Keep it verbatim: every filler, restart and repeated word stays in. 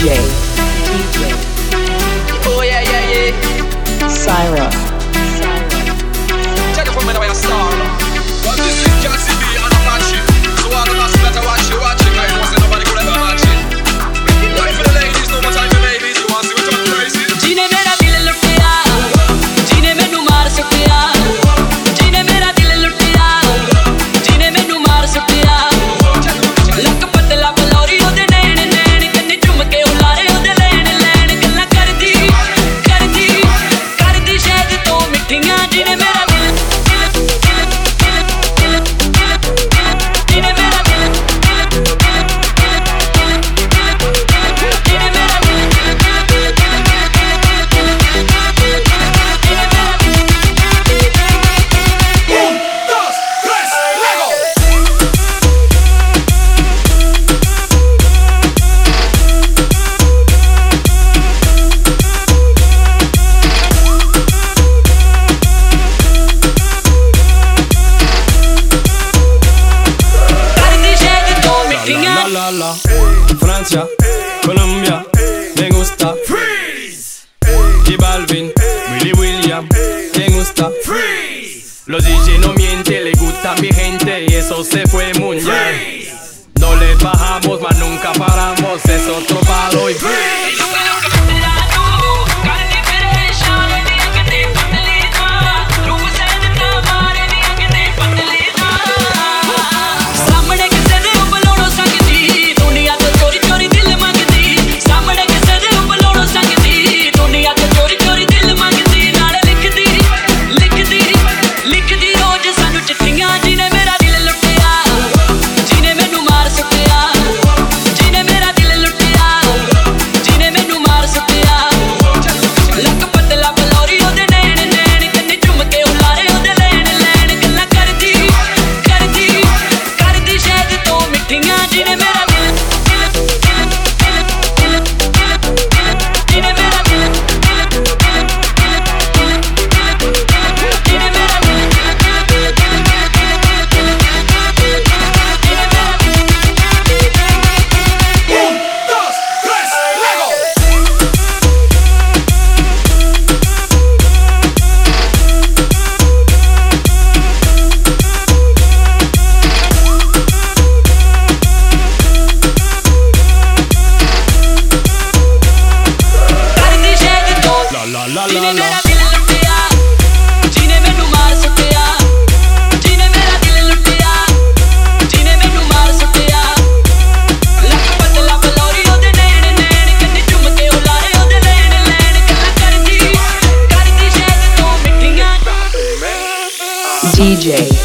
J. D J. Oh yeah, yeah, yeah. Syra. Check it from me the way I start. But this thing can't see me and I'm matching. So all the last better watch it, watch it. I know say nobody could ever match it. Time for the ladies, no more time for babies. You want to see what I'm crazy? जीने मेरा दिल लुटिया, जीने मैनू मार सुटिया, जीने मेरा दिल लुटिया, जीने मैनू मार सुटिया। लक पतला बलौरी ओदे नैन नैन कन्नी चुम के उलारे ओदे लैन लैन गल्लां करदी करदी करदी शायद तो मिठियां जीने मेरा दिल जीने मेरा दिल La la la, Francia, Colombia, me gusta Freeze. J Balvin, Willy William, me gusta Freeze. Los D J no mienten, le gusta mi gente y eso se fue mundial. No le bajamos, mas nunca paramos, es otro palo y Freeze. D J.